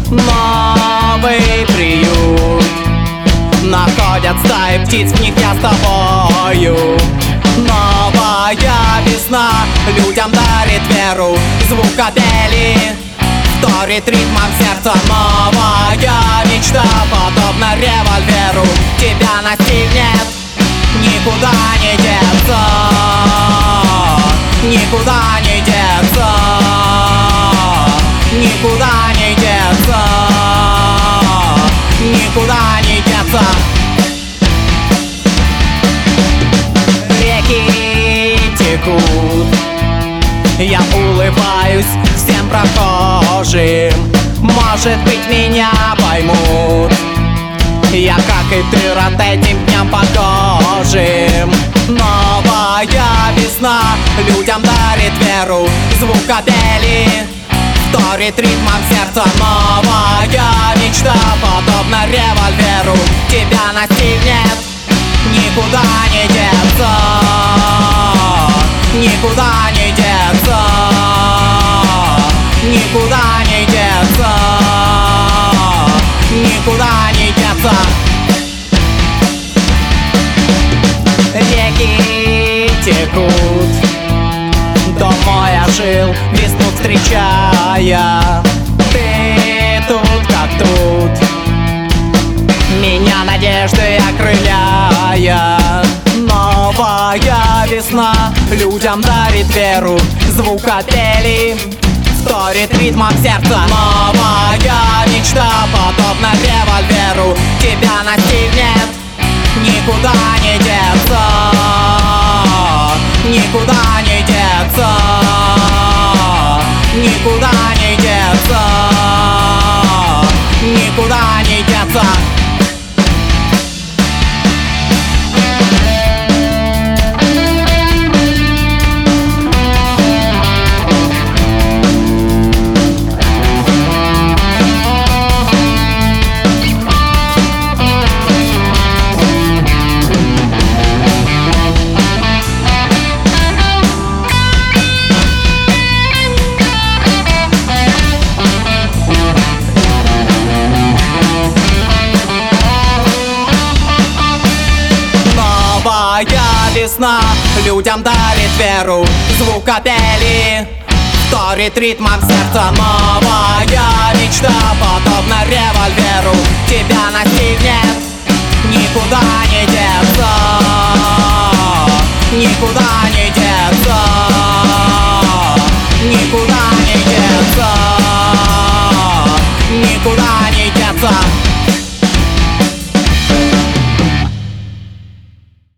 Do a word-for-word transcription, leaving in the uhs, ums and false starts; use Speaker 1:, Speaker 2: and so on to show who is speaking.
Speaker 1: новый приют. Находят стаи птиц, в них я с тобою. Новая весна людям дарит веру. Звук капели вторит ритмом сердца. Новая мечта, подобно револьверу. Тебя настигнет, никуда не деться, никуда не деться, никуда не деться, никуда не деться. Реки текут, я улыбаюсь всем прохожим. Может быть, меня поймут. Я, как и ты, рад этим дням похожим. Новая весна людям дарит веру. Звук капели вторит ритмом сердца. Новая мечта, подобно револьверу. Тебя настигнет, никуда не деться, никуда не деться, никуда не деться, никуда не деться. Реки текут, домой я жил, весну встречая. Ты тут как тут, меня надежды окрыляя. Новая весна людям дарит веру. Звук капели вторит ритмом сердца. Новая мечта, подобно револьверу. Тебя настигнет, никуда не деться, никуда не деться, никуда не деться, никуда не деться. Новая весна людям дарит веру. Звук капели вторит ритмом сердца. Новая мечта, подобно револьверу. Тебя настигнет,